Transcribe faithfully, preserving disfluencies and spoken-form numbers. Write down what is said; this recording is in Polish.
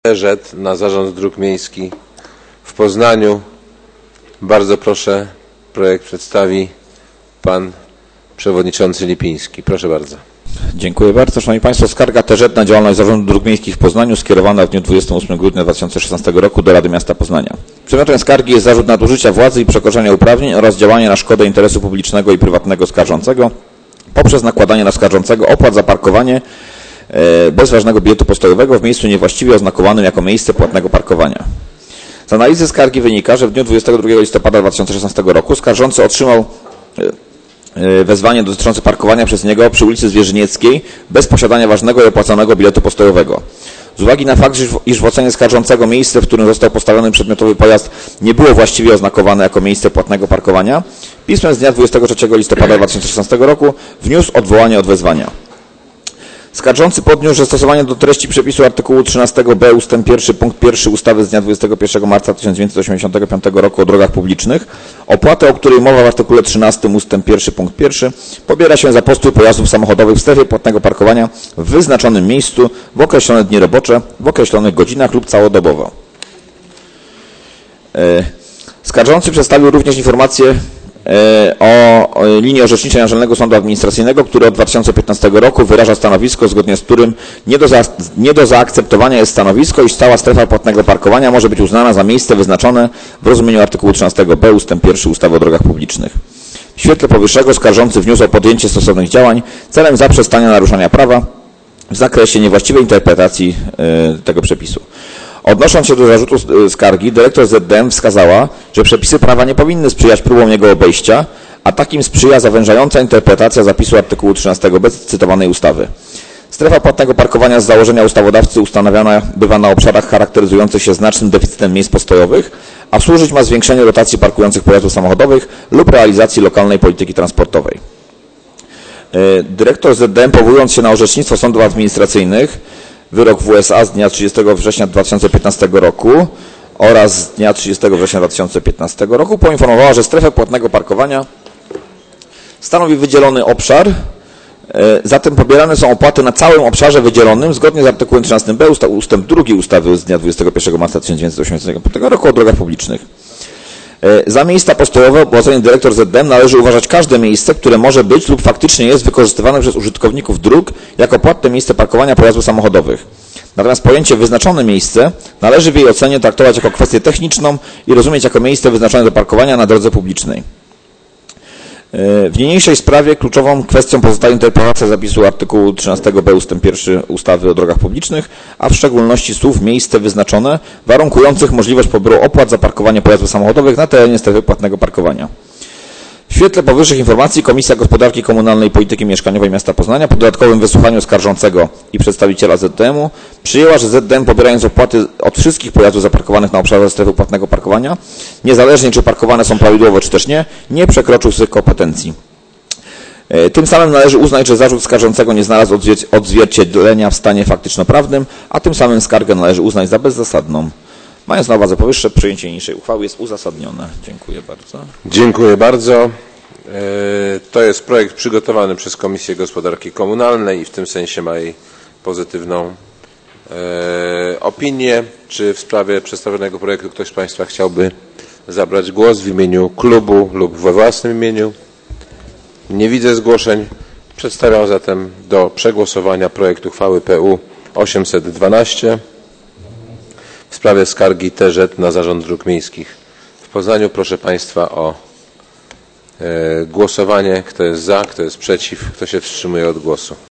Rzet na Zarząd Dróg Miejskich w Poznaniu. Bardzo proszę, projekt przedstawi pan przewodniczący Lipiński. Proszę bardzo. Dziękuję bardzo. Szanowni Państwo, skarga T Ż na działalność Zarządu Dróg Miejskich w Poznaniu skierowana w dniu dwudziestego ósmego grudnia dwa tysiące szesnastego roku do Rady Miasta Poznania. Przedmiotem skargi jest zarzut nadużycia władzy i przekroczenia uprawnień oraz działania na szkodę interesu publicznego i prywatnego skarżącego poprzez nakładanie na skarżącego opłat za parkowanie bez ważnego biletu postojowego w miejscu niewłaściwie oznakowanym jako miejsce płatnego parkowania. Z analizy skargi wynika, że w dniu dwudziestego drugiego listopada dwa tysiące szesnastego roku skarżący otrzymał wezwanie dotyczące parkowania przez niego przy ulicy Zwierzynieckiej bez posiadania ważnego i opłaconego biletu postojowego. Z uwagi na fakt, iż w ocenie skarżącego miejsce, w którym został postawiony przedmiotowy pojazd, nie było właściwie oznakowane jako miejsce płatnego parkowania, pismem z dnia dwudziestego trzeciego listopada dwa tysiące szesnastego roku wniósł odwołanie od wezwania. Skarżący podniósł, że stosowanie do treści przepisu artykułu trzynastego b ustęp pierwszy punkt pierwszy ustawy z dnia dwudziestego pierwszego marca tysiąc dziewięćset osiemdziesiątego piątego roku o drogach publicznych opłatę, o której mowa w artykule trzynastym ustęp pierwszy punkt pierwszy pobiera się za postój pojazdów samochodowych w strefie płatnego parkowania w wyznaczonym miejscu w określone dni robocze, w określonych godzinach lub całodobowo. Skarżący przedstawił również informację o linii orzeczniczej Naczelnego Sądu Administracyjnego, który od dwa tysiące piętnastego roku wyraża stanowisko, zgodnie z którym nie do, za, nie do zaakceptowania jest stanowisko, iż cała strefa płatnego parkowania może być uznana za miejsce wyznaczone w rozumieniu artykułu trzynastego b ustęp pierwszy ustawy o drogach publicznych. W świetle powyższego skarżący wniósł o podjęcie stosownych działań celem zaprzestania naruszania prawa w zakresie niewłaściwej interpretacji y, tego przepisu. Odnosząc się do zarzutu skargi, dyrektor Z D M wskazała, że przepisy prawa nie powinny sprzyjać próbom jego obejścia, a takim sprzyja zawężająca interpretacja zapisu artykułu trzynastego b cytowanej ustawy. Strefa płatnego parkowania z założenia ustawodawcy ustanawiana bywa na obszarach charakteryzujących się znacznym deficytem miejsc postojowych, a służyć ma zwiększeniu rotacji parkujących pojazdów samochodowych lub realizacji lokalnej polityki transportowej. Dyrektor Z D M, powołując się na orzecznictwo sądów administracyjnych, wyrok W S A z dnia trzydziestego września dwa tysiące piętnastego roku oraz z dnia trzydziestego września dwa tysiące piętnastego roku poinformowała, że strefę płatnego parkowania stanowi wydzielony obszar, zatem pobierane są opłaty na całym obszarze wydzielonym zgodnie z artykułem trzynastym b ustęp drugi ustawy z dnia dwudziestego pierwszego marca tysiąc dziewięćset osiemdziesiątego piątego roku o drogach publicznych. Za miejsca postojowe, po ocenie dyrektor Z D M, należy uważać każde miejsce, które może być lub faktycznie jest wykorzystywane przez użytkowników dróg jako płatne miejsce parkowania pojazdów samochodowych. Natomiast pojęcie wyznaczone miejsce należy w jej ocenie traktować jako kwestię techniczną i rozumieć jako miejsce wyznaczone do parkowania na drodze publicznej. W niniejszej sprawie kluczową kwestią pozostaje interpretacja zapisu artykułu trzynastego b ustęp pierwszy ustawy o drogach publicznych, a w szczególności słów miejsce wyznaczone, warunkujących możliwość poboru opłat za parkowanie pojazdów samochodowych na terenie strefy płatnego parkowania. W świetle powyższych informacji Komisja Gospodarki Komunalnej i Polityki Mieszkaniowej Miasta Poznania po dodatkowym wysłuchaniu skarżącego i przedstawiciela Z D M-u przyjęła, że Z D M, pobierając opłaty od wszystkich pojazdów zaparkowanych na obszarze strefy płatnego parkowania, niezależnie czy parkowane są prawidłowo czy też nie, nie przekroczył swych kompetencji. Tym samym należy uznać, że zarzut skarżącego nie znalazł odzwierciedlenia w stanie faktyczno-prawnym, a tym samym skargę należy uznać za bezzasadną. Mając na uwadze powyższe, przyjęcie niniejszej uchwały jest uzasadnione. Dziękuję bardzo. Dziękuję bardzo. To jest projekt przygotowany przez Komisję Gospodarki Komunalnej i w tym sensie ma jej pozytywną opinię. Czy w sprawie przedstawionego projektu ktoś z Państwa chciałby zabrać głos w imieniu klubu lub we własnym imieniu? Nie widzę zgłoszeń. Przedstawiam zatem do przegłosowania projekt uchwały P U osiemset dwanaście. W sprawie skargi T Ż na Zarząd Dróg Miejskich w Poznaniu. Proszę Państwa o e, głosowanie. Kto jest za, kto jest przeciw, kto się wstrzymuje od głosu.